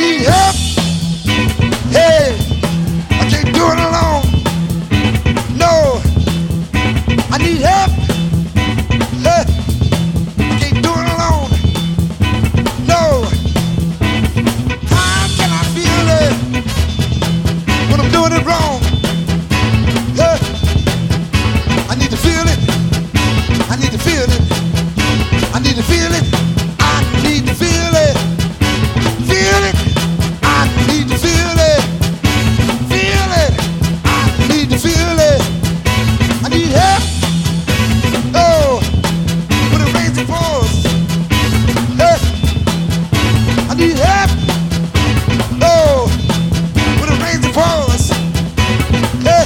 need help. Hey, I can't do it alone. No, I need help. Hey, I can't do it alone. No, how can I feel it when I'm doing it wrong? Hey, I need to feel it. I need to feel it. I need to feel it. I need to feel it. Feel it. I need to feel it. Feel it. I need to feel it. I need help. Oh, when it rains it pours. Hey, I need help. Oh, when it rains it pours. Hey,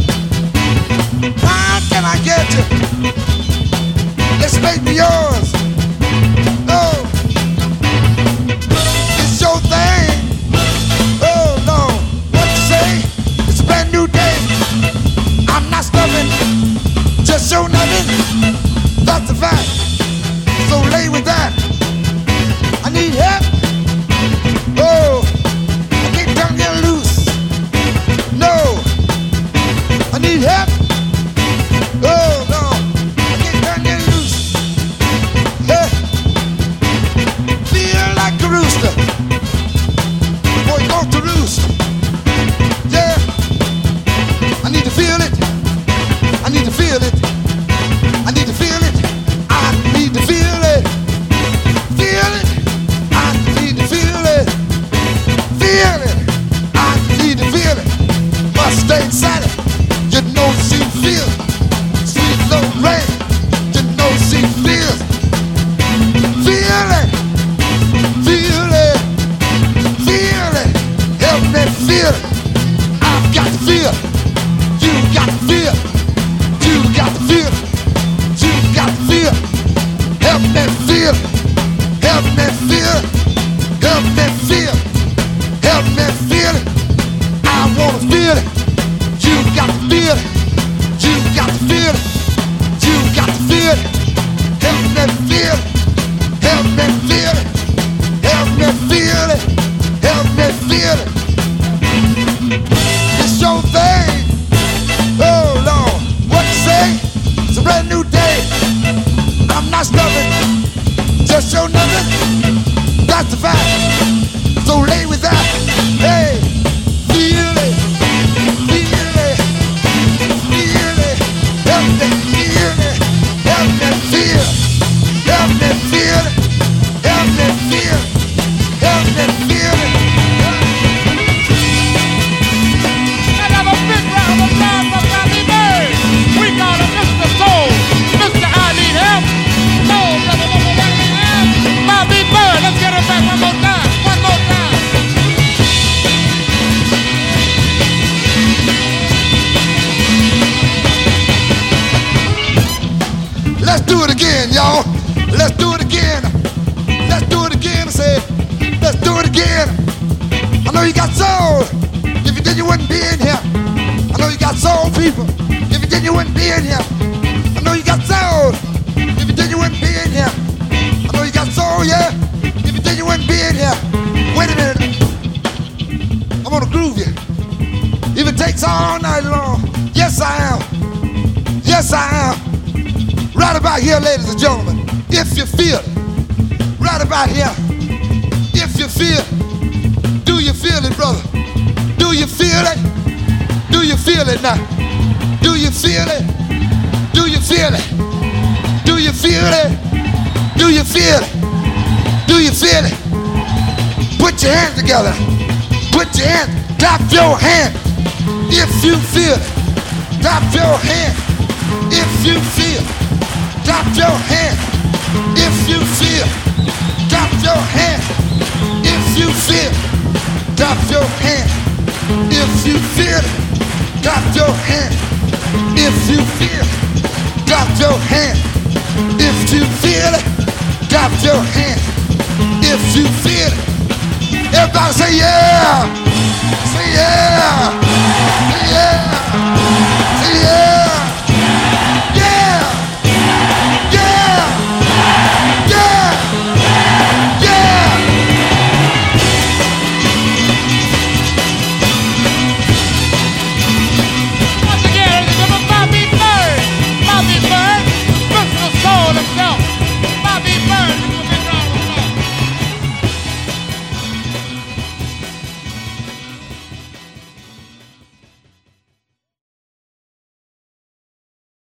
how can I get you? Let's make me yours. Oh, it's your thing. Oh no, what you say? It's a brand new day. I'm not stopping, just show nothing. That's a fact. So lay with that. I need help. Oh, I can't turn you loose. No, I need help. Oh no, I can't turn you loose. Hey, feel like a rooster before you go to roost. Yeah, I need to feel it. I need to feel it. I need to feel it. I need to feel it. Feel it. I need to feel it. Feel it. I need to feel it. Must stay inside it. You know she feels. Sweet little rain. You know she feels. Feel it. Feel it. Feel it. Help me feel it. I've got to feel it. You got to feel it. You got to feel it. You got to feel it. Help me feel it. Help me feel it. Help me feel it. Help me feel it. I wanna feel it. You got to feel it. You got to feel it. You got to feel it. Help me feel it. Help me feel it. Help me feel it. Help me feel it. It's your thing. Oh Lord, what you say? It's a brand new day. I'm not stubborn, just show nothing. That's the fact. So lay with that. Hey, feel it, feel it, feel it. Help me feel it. Help me feel. Help me feel it. Help me feel. Help me feel it. Another big round of applause for Bobby Bird. We call him Mr. Soul. Mr. I Need Help. Soul, brother, I need help. Bobby Bird, let's get it back one more time. One more time. Let's do it again, y'all. Let's do it again. Let's do it again. I say, let's do it again. I know you got soul. If you did, you wouldn't be in here. I know you got soul, people. If you did, you wouldn't be in here. I know you got soul. If you did, you wouldn't be in here. I know you got soul, yeah. If you did, you wouldn't be in here. Wait a minute. I'm gonna groove you. If it takes all night long, yes I am. Yes I am. Right about here, ladies and gentlemen, if you feel it. Right about here, if you feel it. Do you feel it, brother? Do you feel it? Do you feel it now? Do you feel it? Do you feel it? Do you feel it? Do you feel it? Do you feel it? Put your hands together. Put your hands. Clap your hand. If you feel it. Clap your hand. If you feel it. Clap your hand. If you feel it. Clap your hand. If you feel it. Clap your hand. If you feel it. Clap your hand. If you feel it. Clap your hand. If you feel it. Clap your hand. If you feel it. Everybody say yeah. Say yeah. Say yeah.